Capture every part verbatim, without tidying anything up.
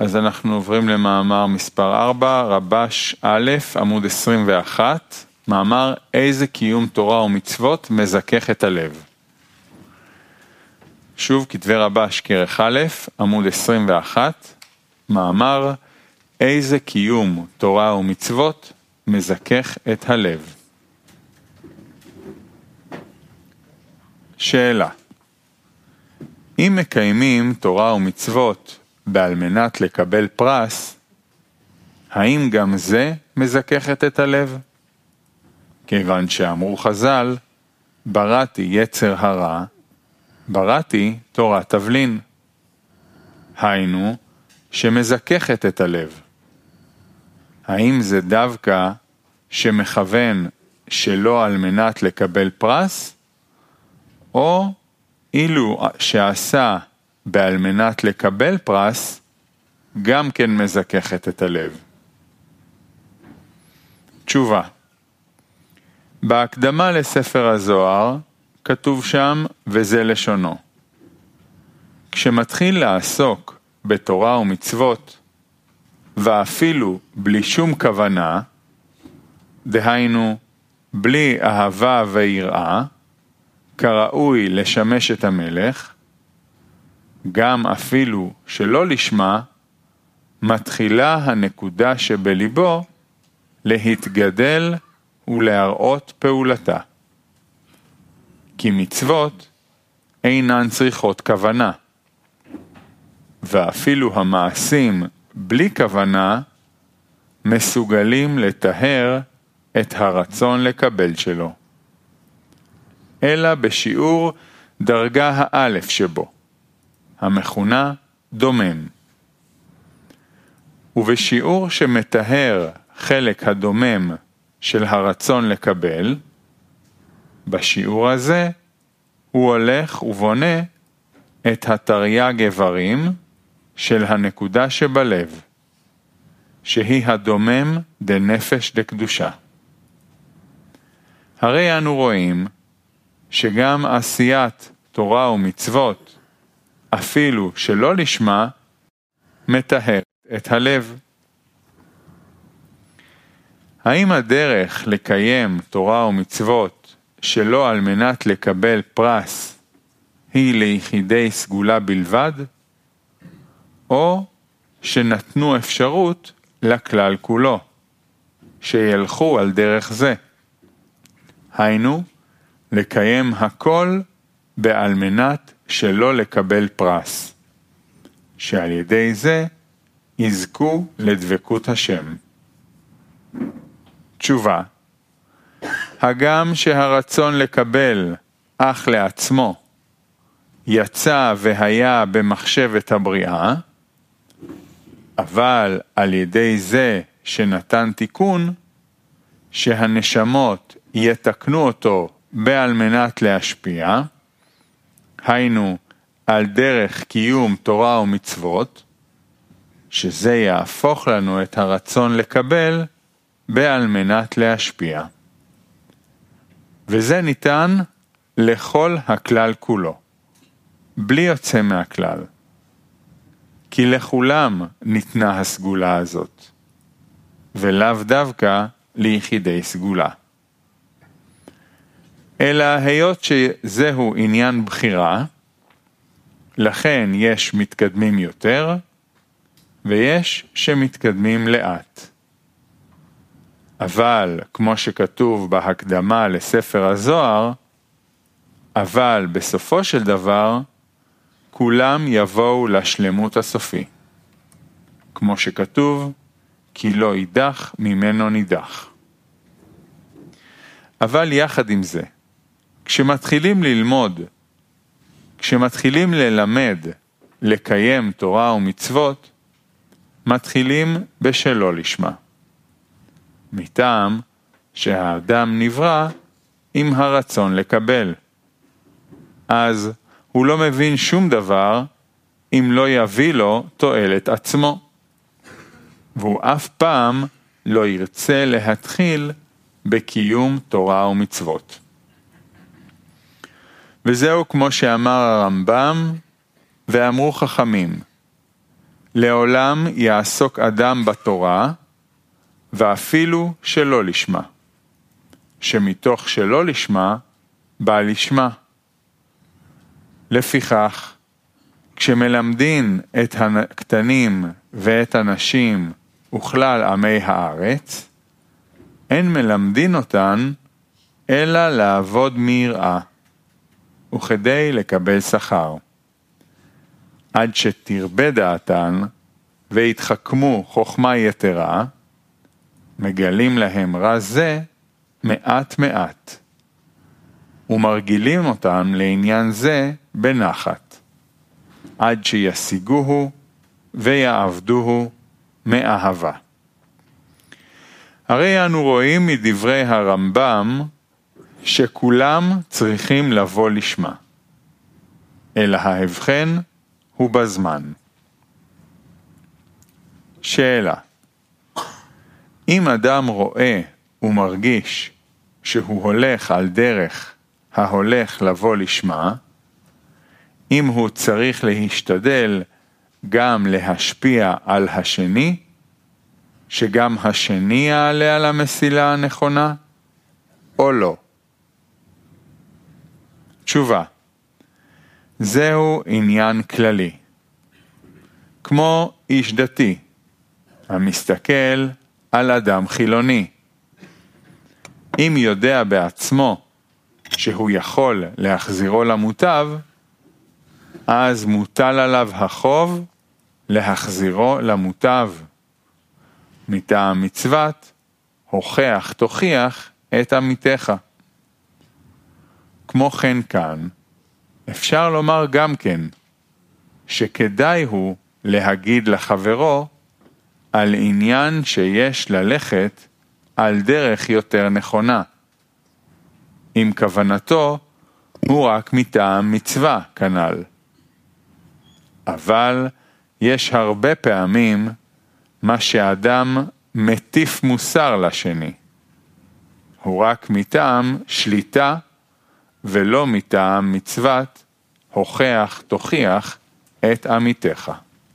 אז אנחנו עוברים למאמר מספר ארבע, רבש א', עמוד עשרים ואחת, מאמר איזה קיום תורה ומצוות מזכך את הלב. שוב כתבי רבש כרך א', עמוד עשרים ואחת, מאמר איזה קיום תורה ומצוות מזכך את הלב. שאלה: אם מקיימים תורה ומצוות בעל מנת לקבל פרס, האם גם זה מזככת את הלב? כיוון שאמרו חז"ל, בראתי יצר הרע, בראתי תורת תבלין. היינו, שמזככת את הלב. האם זה דווקא שמכוון שלא על מנת לקבל פרס, או אילו שעשה בעל מנת לקבל פרס, גם כן מזככת את הלב? תשובה: בהקדמה לספר הזוהר כתוב שם, וזה לשונו: כשמתחיל לעסוק בתורה ומצוות, ואפילו בלי שום כוונה, דהיינו בלי אהבה ויראה, כראוי לשמש את המלך, גם אפילו שלא לשמה, מתחילה הנקודה שבליבו להתגדל ולהראות פעולתה. כי מצוות אינן צריכות כוונה, ואפילו המעשים בלי כוונה מסוגלים לטהר את הרצון לקבל שלו, אלא בשיעור דרגה האלף שבו, המכונה דומם. ובשיעור שמטהר חלק הדומם של הרצון לקבל, בשיעור הזה הוא הולך ובונה את התרי"ג איברים של הנקודה שבלב, שהיא הדומם דנפש דקדושה. הרי אנו רואים שגם עשיית תורה ומצוות, אפילו שלא לשמה, מטהר את הלב. האם הדרך לקיים תורה ומצוות שלא על מנת לקבל פרס היא ליחידי סגולה בלבד, או שנתנו אפשרות לכלל כולו, שילכו על דרך זה? היינו, לקיים הכל בעל מנת שלא לקבל פרס, שעל ידי זה יזכו לדבקות השם. תשובה: הגם שהרצון לקבל אך לעצמו יצא והיה במחשבת הבריאה, אבל על ידי זה שנתן תיקון, שהנשמות יתקנו אותו בעל מנת להשפיע, היינו על דרך קיום תורה ומצוות, שזה יהפוך לנו את הרצון לקבל בעל מנת להשפיע. וזה ניתן לכל הכלל כולו, בלי יוצא מהכלל. כי לכולם ניתנה הסגולה הזאת, ולאו דווקא ליחידי סגולה. אלא היות שזהו עניין בחירה, לכן יש מתקדמים יותר, ויש שמתקדמים לאט. אבל, כמו שכתוב בהקדמה לספר הזוהר, אבל בסופו של דבר, כולם יבואו לשלמות הסופי. כמו שכתוב, כי לא יידח ממנו נידח. אבל יחד עם זה, כשמתחילים ללמוד, כשמתחילים ללמד, לקיים תורה ומצוות, מתחילים בשלא לשמה. מטעם שהאדם נברא עם הרצון לקבל. אז הוא לא מבין שום דבר אם לא יביא לו תועלת עצמו. והוא אף פעם לא ירצה להתחיל בקיום תורה ומצוות. וזהו כמו שאמר הרמב"ם, ואמרו חכמים, לעולם יעסוק אדם בתורה, ואפילו שלא לשמה, שמתוך שלא לשמה, בא לשמה. לפיכך, כשמלמדין את הקטנים ואת הנשים וכלל עמי הארץ, אין מלמדין אותן אלא לעבוד מיראה, וכדי לקבל שכר. עד שתרבה דעתן והתחכמו חוכמה יתרה, מגלים להם רע זה מעט מעט, ומרגילים אותם לעניין זה בנחת, עד שישיגוהו ויעבדוהו מאהבה. הרי אנו רואים מדברי הרמב"ם שכולם צריכים לבוא לשמה, אלא ההבחן הוא בזמן. שאלה: אם אדם רואה ומרגיש שהוא הולך על דרך ההולך לבוא לשמה, אם הוא צריך להשתדל גם להשפיע על השני, שגם השני יעלה על המסילה הנכונה, או לא? תשובה: זהו עניין כללי. כמו איש דתי, המסתכל על אדם חילוני. אם יודע בעצמו שהוא יכול להחזירו למוטב, אז מוטל עליו החוב להחזירו למוטב. מטעם מצוות, הוכח תוכיח את עמיתך. כמו כן כאן, אפשר לומר גם כן, שכדאי הוא להגיד לחברו על עניין שיש ללכת על דרך יותר נכונה, אם כוונתו הוא רק מטעם מצווה כנ"ל. אבל יש הרבה פעמים מה שאדם מטיף מוסר לשני, הוא רק מטעם שליטה ולא מטעם מצוות הוכח תוכיח את עמיתך.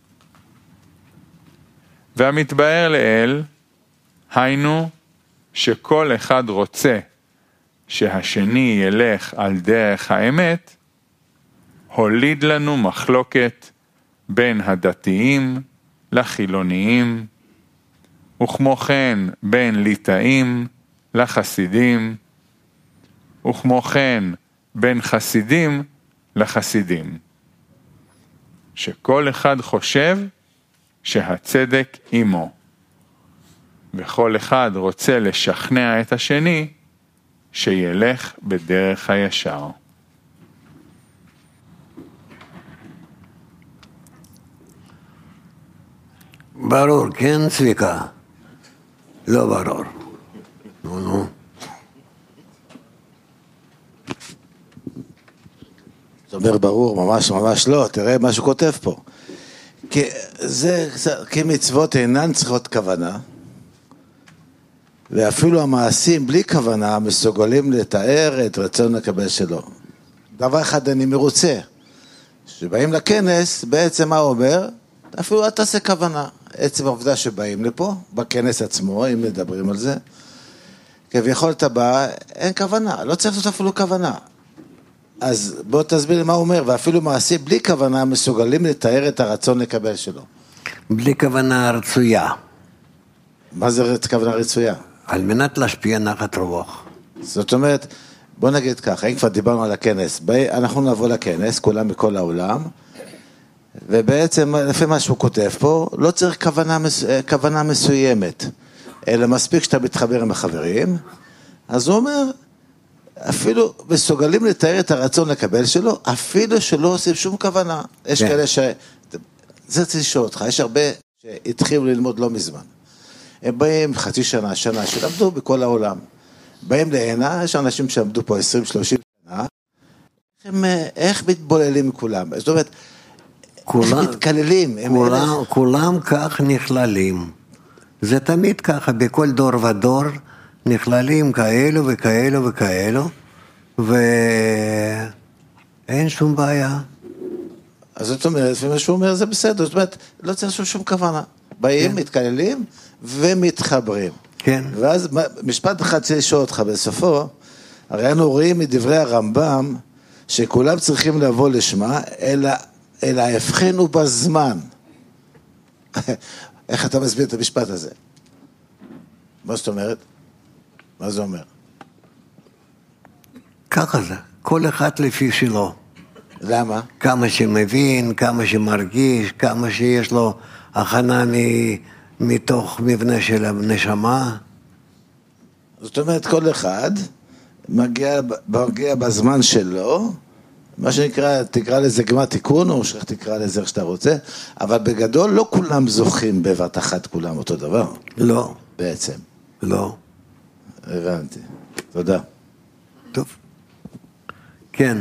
והמתבאר לאל, היינו שכל אחד רוצה שהשני ילך על דרך האמת, הוליד לנו מחלוקת בין הדתיים לחילוניים, וכמו כן בין ליטאים לחסידים, וכמו כן בין חסידים לחסידים, שכל אחד חושב שהצדק עמו, וכל אחד רוצה לשכנע את השני שילך בדרך הישר. ברור, כן צביקה? לא ברור. נו נו. זאת אומרת ברור, ממש ממש לא, תראה מה שהוא כותב פה. כי זה, כי מצוות אינן צריכות כוונה, ואפילו המעשים בלי כוונה מסוגלים לתאר את רצון לקבל שלו. דבר אחד אני מרוצה, שבאים לכנס, בעצם מה אומר? אפילו אל תעשה כוונה. עצם העובדה שבאים לפה, בכנס עצמו, אם מדברים על זה, כביכול אתה בא, אין כוונה, לא צריך לעשות אפילו כוונה. אז בוא תסביר לי מה הוא אומר, ואפילו מעשים בלי כוונה מסוגלים לתאר את הרצון לקבל שלו. בלי כוונה רצויה. מה זה כוונה רצויה? על מנת להשפיע נחת רוח. זאת אומרת, בוא נגיד ככה, אם כבר דיברנו על הכנס, אנחנו נבוא לכנס, כולם מכל העולם, ובעצם לפי מה שהוא כותב פה, לא צריך כוונה, כוונה מסוימת, אלא מספיק שאתה מתחבר עם החברים, אז הוא אומר, אפילו מסוגלים לתאר את הרצון לקבל שלו, אפילו שלא עושים שום כוונה. יש כאלה ש... זה צריך לשאול אותך, יש הרבה שהתחילו ללמוד לא מזמן. הם באים חצי שנה, שנה, שלמדו בכל העולם. באים להנה, יש אנשים שעמדו פה עשרים שלושים שנה, הם, איך מתבוללים מכולם? זאת אומרת, איך מתקללים? כולם, כולם כך נכללים. זה תמיד ככה, בכל דור ודור, נכללים כאלו וכאלו וכאלו, ואין שום בעיה. אז זאת אומרת, ומה שהוא אומר זה בסדר, זאת אומרת, לא צריך שום, שום כוונה. באים, כן. מתקללים ומתחברים. כן. ואז משפט אחד צריך לשאול אותך בסופו, הרי אנו רואים מדברי הרמב"ם, שכולם צריכים לבוא לשמה, אלא, אלא הבחנו בזמן. איך אתה מסביר את המשפט הזה? מה זאת אומרת? מה זה אומר? ככה זה, כל אחד לפי שלו. למה? כמה שמבין, כמה שמרגיש, כמה שיש לו הכנה מ... מתוך מבנה של הנשמה. זאת אומרת, כל אחד מגיע, מגיע בזמן שלו, מה שנקרא, תקרא לזה גמר תיקון, או שאיך תקרא לזה איך שאתה רוצה, אבל בגדול לא כולם זוכים בבת אחת, כולם אותו דבר. לא. בעצם. לא. הבנתי. תודה. טוב. כן.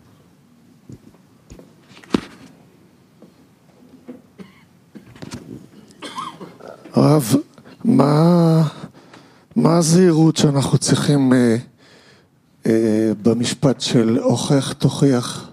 הרב, מה, מה הזהירות שאנחנו צריכים אה, אה, במשפט של הוכח תוכיח?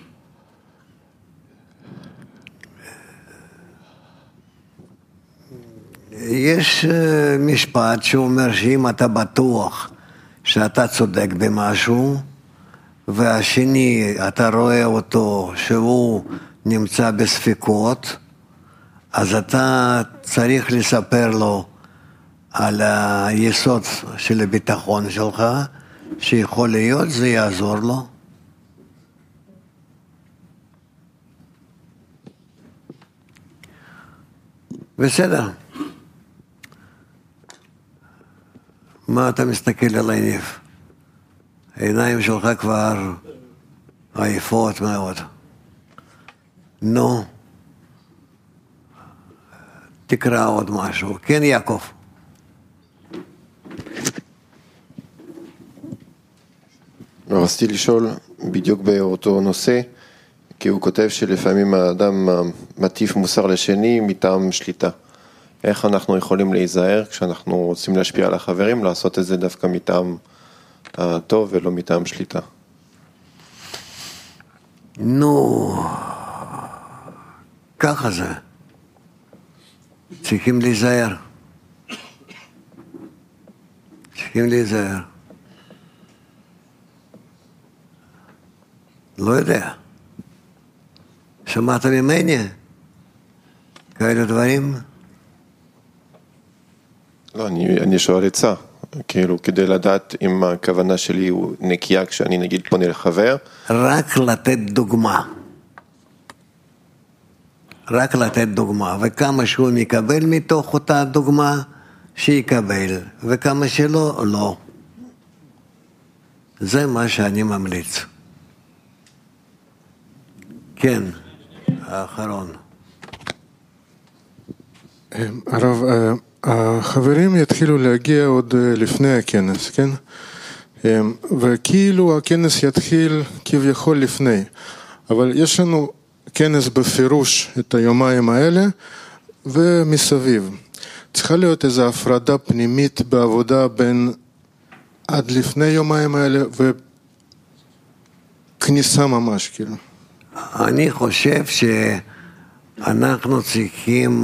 יש משפט שאומר שאם אתה בטוח שאתה צודק במשהו, והשני אתה רואה אותו שהוא נמצא בספקות, אז אתה צריך לספר לו על היסוד של הביטחון שלך, שיכול להיות זה יעזור לו. בסדר. מה אתה מסתכל על העיניו? העיניים שלך כבר עייפות מאוד. נו, תקרא עוד משהו. כן, יעקב. רציתי לשאול בדיוק באותו נושא, כי הוא כותב שלפעמים האדם מטיף מוסר לשני מטעם שליטה. איך אנחנו יכולים להיזהר כשאנחנו רוצים להשפיע על החברים, לעשות את זה דווקא מטעם הטוב ולא מטעם שליטה? נו, ככה זה. צריכים להיזהר. צריכים להיזהר. לא יודע. שמעת ממני? כאלה דברים? לא, אני, אני שואל עצה, כאילו כדי לדעת אם הכוונה שלי הוא נקייה כשאני נגיד פונה לחבר. רק לתת דוגמה. רק לתת דוגמה, וכמה שהוא מקבל מתוך אותה דוגמה, שיקבל, וכמה שלא, לא. זה מה שאני ממליץ. כן, האחרון. הרב, החברים יתחילו להגיע עוד לפני הכנס, כן? וכאילו הכנס יתחיל כביכול לפני, אבל יש לנו כנס בפירוש את היומיים האלה ומסביב. צריכה להיות איזו הפרדה פנימית בעבודה בין עד לפני יומיים האלה וכניסה ממש, כאילו. אני חושב שאנחנו צריכים,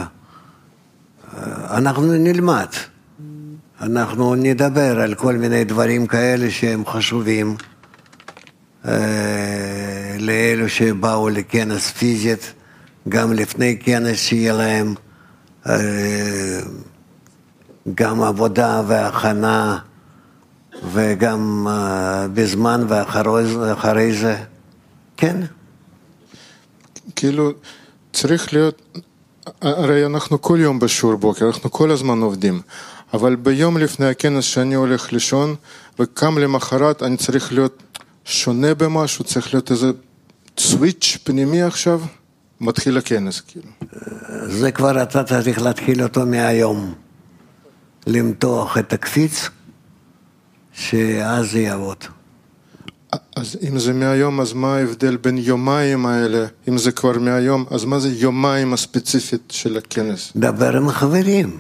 אנחנו נלמד, אנחנו נדבר על כל מיני דברים כאלה שהם חשובים לאלו שבאו לכנס פיזית, גם לפני כנס שיהיה להם גם עבודה והכנה וגם בזמן ואחרי זה. כן. כאילו צריך להיות, הרי אנחנו כל יום בשיעור בוקר, אנחנו כל הזמן עובדים, אבל ביום לפני הכנס שאני הולך לישון וקם למחרת אני צריך להיות שונה במשהו, צריך להיות איזה סוויץ' פנימי עכשיו, מתחיל הכנס כאילו. זה כבר אתה צריך להתחיל אותו מהיום, למתוח את הקפיץ, שאז זה יעבוד. אז אם זה מהיום, אז מה ההבדל בין יומיים האלה? אם זה כבר מהיום, אז מה זה יומיים הספציפית של הכנס? דבר עם החברים.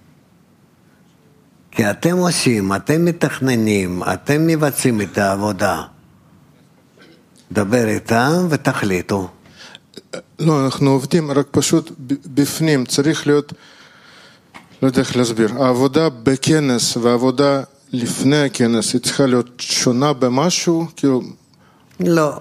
כי אתם עושים, אתם מתכננים, אתם מבצעים את העבודה. דבר איתם ותחליטו. לא, אנחנו עובדים, רק פשוט בפנים, צריך להיות, לא יודע איך להסביר, העבודה בכנס והעבודה לפני הכנס, היא צריכה להיות שונה במשהו, כאילו... לא.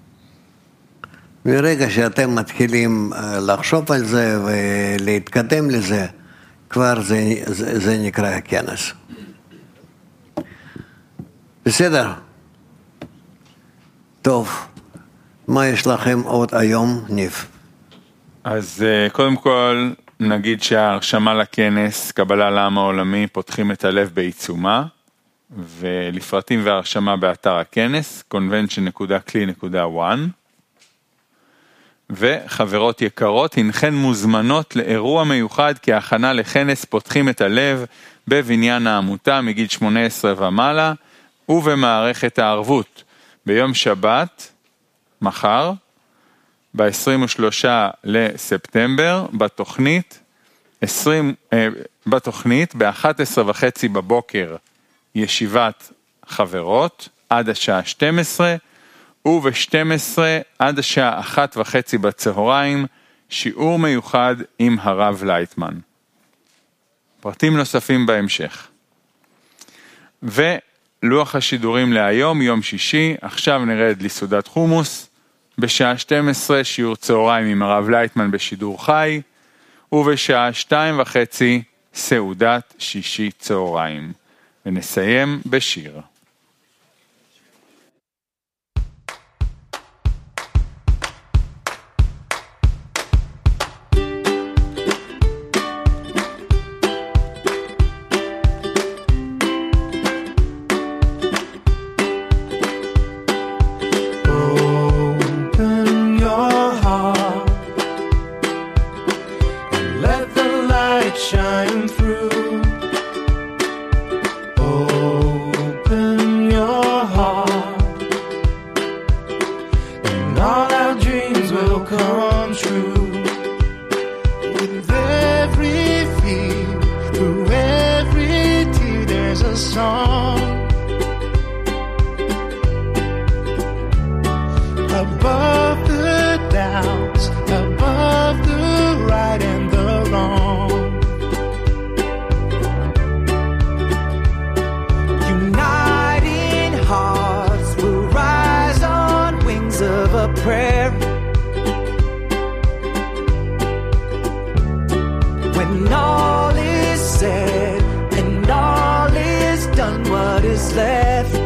מרגע שאתם מתחילים לחשוב על זה ולהתקדם לזה, כבר זה, זה, זה נקרא כנס. בסדר? טוב. מה יש לכם עוד היום, ניב? אז קודם כל נגיד שההרשמה לכנס, קבלה לעם העולמי, פותחים את הלב בעיצומה, ולפרטים והרשמה באתר הכנס, קונבנשן נקודה קלי נקודה וואן, וחברות יקרות, הנחן מוזמנות לאירוע מיוחד כהכנה לכנס פותחים את הלב בבניין העמותה מגיל שמונה עשרה ומעלה, ובמערכת הערבות, ביום שבת, מחר, ב-עשרים ושלושה לספטמבר, בתוכנית, עשרים, אה, בתוכנית, ב-אחת עשרה וחצי בבוקר, ישיבת חברות, עד השעה שתים עשרה, וב-שתים עשרה עד השעה אחת וחצי בצהריים, שיעור מיוחד עם הרב לייטמן. פרטים נוספים בהמשך. ולוח השידורים להיום, יום שישי, עכשיו נרד לסעודת חומוס, בשעה שתים עשרה שיעור צהריים עם הרב לייטמן בשידור חי, ובשעה שתיים וחצי סעודת שישי צהריים. ונסיים בשיר. When all is said and all is done, what is left?